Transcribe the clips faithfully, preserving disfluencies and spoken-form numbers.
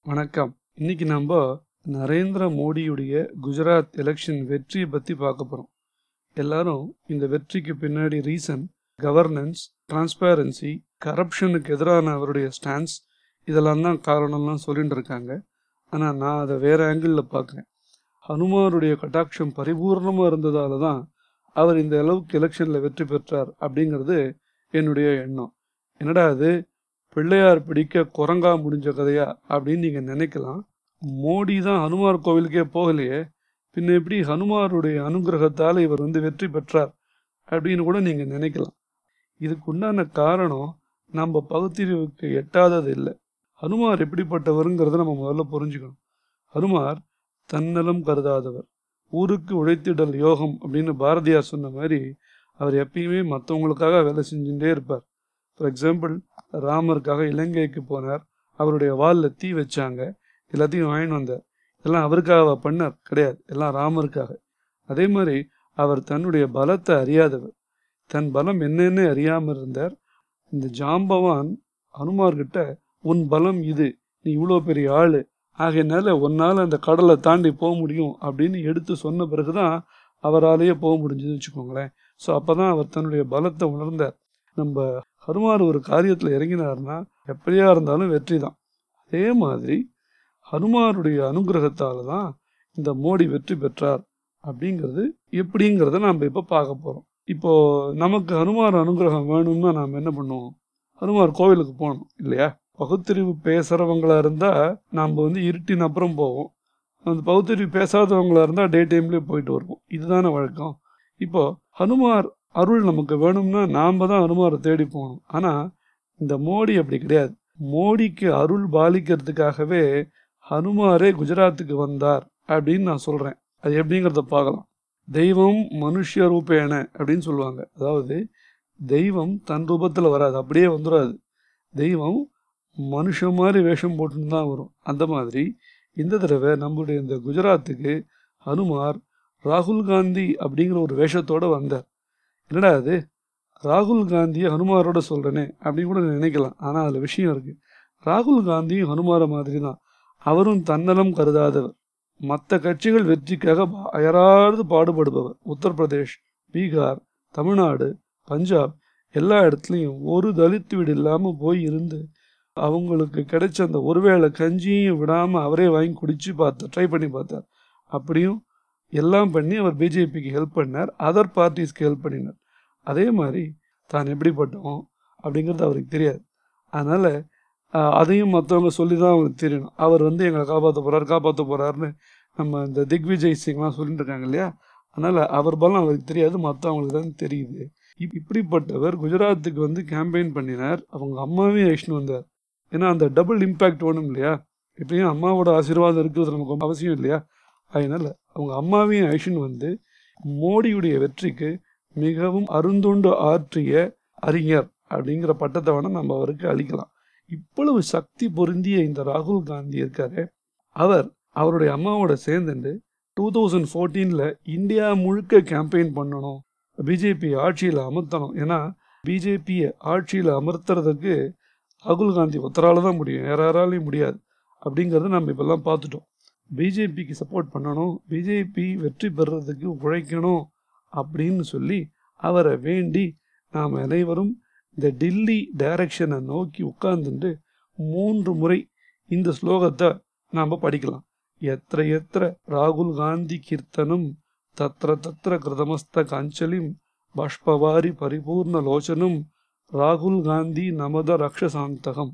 வணக்கம். இன்னைக்கு நம்ம நரேந்திர மோடியுடைய குஜராத் எலெக்ஷன் வெற்றியை பற்றி பார்க்க போகிறோம். எல்லாரும் இந்த வெற்றிக்கு பின்னாடி ரீசன் கவர்னன்ஸ், டிரான்ஸ்பேரன்சி, கரப்ஷனுக்கு எதிரான அவருடைய ஸ்டான்ஸ், இதெல்லாம் தான் காரணம்லாம் சொல்லிட்டு இருக்காங்க. ஆனால் நான் அதை வேற ஆங்கிளில் பார்க்குறேன். ஹனுமாருடைய கட்டாட்சம் பரிபூர்ணமாக இருந்ததால தான் அவர் இந்த அளவுக்கு எலெக்ஷனில் வெற்றி பெற்றார் அப்படிங்கிறது என்னுடைய எண்ணம். என்னடா அது பிள்ளையார் பிடிக்க குரங்கா முடிஞ்ச கதையா அப்படின்னு நீங்கள் நினைக்கலாம். மோடி தான் ஹனுமார் கோவிலுக்கே போகலையே, பின்ன எப்படி ஹனுமாருடைய அனுகிரகத்தால் இவர் வந்து வெற்றி பெற்றார் அப்படின்னு கூட நீங்கள் நினைக்கலாம். இதுக்கு உண்டான காரணம் நம்ம பகுத்தறிவுக்கு எட்டாதது இல்லை. ஹனுமார் எப்படிப்பட்டவருங்கிறத நம்ம முதல்ல புரிஞ்சுக்கணும். ஹனுமார் தன்னலம் கருதாதவர், ஊருக்கு உழைத்திடல் யோகம் அப்படின்னு பாரதியார் சொன்ன மாதிரி அவர் எப்பயுமே மற்றவங்களுக்காக வேலை செஞ்சுட்டே இருப்பார். ஃபார் எக்ஸாம்பிள், ராமருக்காக இலங்கைக்கு போனார், அவருடைய வாலில் தீ வச்சாங்க, எல்லாத்தையும் வாங்கிட்டு வந்தார். எல்லாம் அவருக்காக பண்ணார் கிடையாது, எல்லாம் ராமருக்காக. அதே மாதிரி அவர் தன்னுடைய பலத்தை அறியாதவர், தன் பலம் என்னன்னு அறியாமல் இருந்தார். இந்த ஜாம்பவான் ஹனுமார்கிட்ட உன் பலம் இது, நீ இவ்வளோ பெரிய ஆள், ஆகையினால உன்னால் அந்த கடலை தாண்டி போக முடியும் அப்படின்னு எடுத்து சொன்ன பிறகுதான் அவராலேயே போக முடிஞ்சதுன்னு வச்சுக்கோங்களேன். ஸோ அப்போ தான் அவர் தன்னுடைய பலத்தை உணர்ந்தார். நம்ம ஹனுமார் ஒரு காரியத்தில் இறங்கினார்னா எப்படியா இருந்தாலும் வெற்றி தான். அதே மாதிரி ஹனுமாருடைய அனுகிரகத்தால் தான் இந்த மோடி வெற்றி பெற்றார். அப்படிங்கிறது எப்படிங்கிறத நாம் இப்போ பார்க்க போகிறோம். இப்போது நமக்கு ஹனுமார் அனுகிரகம் வேணும்னா நாம் என்ன பண்ணுவோம்? ஹனுமார் கோவிலுக்கு போகணும் இல்லையா? பகுத்தறிவு பேசுகிறவங்களா இருந்தால் நாம் வந்து இருட்டின் அப்புறம் போவோம். அந்த பகுத்தறிவு பேசாதவங்களா இருந்தால் டே டைம்லேயே போயிட்டு வருவோம். இதுதானே வழக்கம். இப்போது ஹனுமார் அருள் நமக்கு வேணும்னா நாம் தான் ஹனுமாரை தேடி போகணும். ஆனால் இந்த மோடி அப்படி கிடையாது. மோடிக்கு அருள் பாலிக்கிறதுக்காகவே ஹனுமாரே குஜராத்துக்கு வந்தார் அப்படின்னு நான் சொல்கிறேன். அது எப்படிங்கிறத பார்க்கலாம். தெய்வம் மனுஷ ரூபேன அப்படின்னு சொல்லுவாங்க. அதாவது தெய்வம் தன் ரூபத்தில் வராது, அப்படியே வந்துடாது. தெய்வம் மனுஷன் மாதிரி வேஷம் போட்டுன்னு தான் வரும். அந்த மாதிரி இந்த தடவை நம்முடைய இந்த குஜராத்துக்கு ஹனுமார் ராகுல் காந்தி அப்படிங்கிற ஒரு வேஷத்தோடு வந்தார். என்னடா அது, ராகுல் காந்தியை ஹனுமாரோட சொல்கிறேனே அப்படின்னு கூட நினைக்கலாம். ஆனால் அதில் விஷயம் இருக்குது. ராகுல் காந்தியும் ஹனுமார மாதிரி தான். அவரும் தன்னலம் கருதாதவர், மற்ற கட்சிகள் வெற்றிக்காக அயராது பாடுபடுபவர். உத்தரப்பிரதேஷ், பீகார், தமிழ்நாடு, பஞ்சாப் எல்லா இடத்துலையும் ஒரு தலித் வீடு இல்லாமல் போய் இருந்து அவங்களுக்கு கிடைச்ச அந்த ஒருவேளை கஞ்சியும் விடாமல் அவரே வாங்கி குடித்து பார்த்தார், ட்ரை பண்ணி பார்த்தார். அப்படியும் எல்லாம் பண்ணி அவர் பிஜேபிக்கு ஹெல்ப் பண்ணார், அதர் பார்ட்டிஸ்க்கு ஹெல்ப் பண்ணினார். அதே மாதிரி தான் எப்படிப்பட்டோம் அப்படிங்கிறது அவருக்கு தெரியாது. அதனால் அதையும் மற்றவங்க சொல்லி தான் அவங்களுக்கு தெரியணும். அவர் வந்து எங்களை காப்பாற்ற போகிறார் காப்பாற்ற போகிறாருன்னு நம்ம இந்த திக்விஜய் சிங்லாம் சொல்லிட்டு இருக்காங்க இல்லையா? அதனால் அவர் பலம் அவருக்கு தெரியாது, மற்றவங்களுக்கு தான் தெரியுது. இப் இப்படிப்பட்டவர் குஜராத்துக்கு வந்து கேம்பெயின் பண்ணினார். அவங்க அம்மாவையும் அழைச்சிட்டு வந்தார். ஏன்னா அந்த டபுள் இம்பேக்ட் வேணும் இல்லையா? இப்பயும் அம்மாவோட ஆசீர்வாதம் இருக்கிறது நமக்கு ரொம்ப அவசியம் இல்லையா? அதனால் அவங்க அம்மாவையும் அழைச்சின்னு வந்து மோடியுடைய வெற்றிக்கு மிகவும் அருந்தொண்டு ஆற்றிய அறிஞர் அப்படிங்கிற பட்டத்தை வேணால் நம்ம அவருக்கு அளிக்கலாம். இவ்வளவு சக்தி பொருந்திய இந்த ராகுல் காந்தி இருக்காரு, அவர் அவருடைய அம்மாவோட சேர்ந்துட்டு டூ தௌசண்ட் ஃபோர்டீனில் இந்தியா முழுக்க கேம்பெயின் பண்ணணும், பிஜேபி ஆட்சியில் அமர்த்தணும். ஏன்னா பிஜேபியை ஆட்சியில் அமர்த்துறதுக்கு ராகுல் காந்தி ஒத்தரால தான் முடியும், யாராலையும் முடியாது. அப்படிங்கிறத நம்ம இப்பெல்லாம் பார்த்துட்டோம். பிஜேபிக்கு சப்போர்ட் பண்ணணும், பிஜேபி வெற்றி பெறுறதுக்கு உழைக்கணும் அப்படின்னு சொல்லி அவரை வேண்டி நாம் அனைவரும் இந்த டில்லி டைரக்ஷனை நோக்கி உட்கார்ந்துட்டு மூன்று முறை இந்த ஸ்லோகத்தை நாம் படிக்கலாம். எத்திர எத்திர ராகுல் காந்தி கீர்த்தனம் தத்திர தத்திர கிருதமஸ்த காஞ்சலிம் பாஷ்பவாரி பரிபூர்ண லோச்சனம் ராகுல் காந்தி நமத ரக்ஷசாந்தகம்.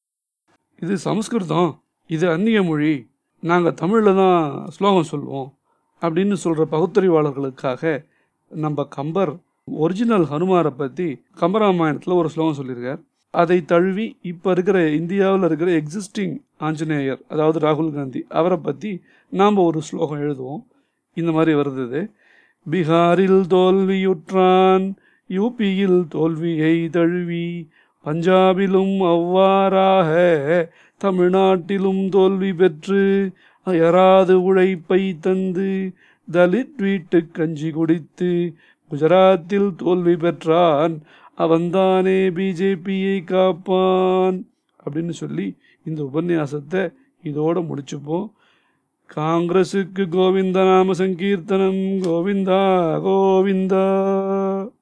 இது சமஸ்கிருதம், இது அந்நிய மொழி, நாங்கள் தமிழில் தான் ஸ்லோகம் சொல்லுவோம் அப்படின்னு சொல்கிற பகுத்தறிவாளர்களுக்காக நம்ம கம்பர் ஒரிஜினல் ஹனுமாரை பற்றி கம்பராமாயணத்தில் ஒரு ஸ்லோகம் சொல்லியிருக்கார். அதை தழுவி இப்போ இருக்கிற இந்தியாவில் இருக்கிற எக்ஸிஸ்டிங் ஆஞ்சநேயர், அதாவது ராகுல் காந்தி, அவரை பற்றி நாம் ஒரு ஸ்லோகம் எழுதுவோம். இந்த மாதிரி வருது. பீகாரில் தோல்வியுற்றான், யூபியில் தோல்வியை தழுவி, பஞ்சாபிலும் அவ்வாறாக தமிழ்நாட்டிலும் தோல்வி பெற்று, அயராது உழைப்பை தந்து தலித் வீட்டு கஞ்சி குடித்து குஜராத்தில் தோல்வி பெற்றான், அவன்தானே பிஜேபியை காப்பான் அப்படின்னு சொல்லி இந்த உபன்யாசத்தை இதோட முடிச்சுப்போம். காங்கிரஸுக்கு கோவிந்த நாம சங்கீர்த்தனம், கோவிந்தா கோவிந்தா.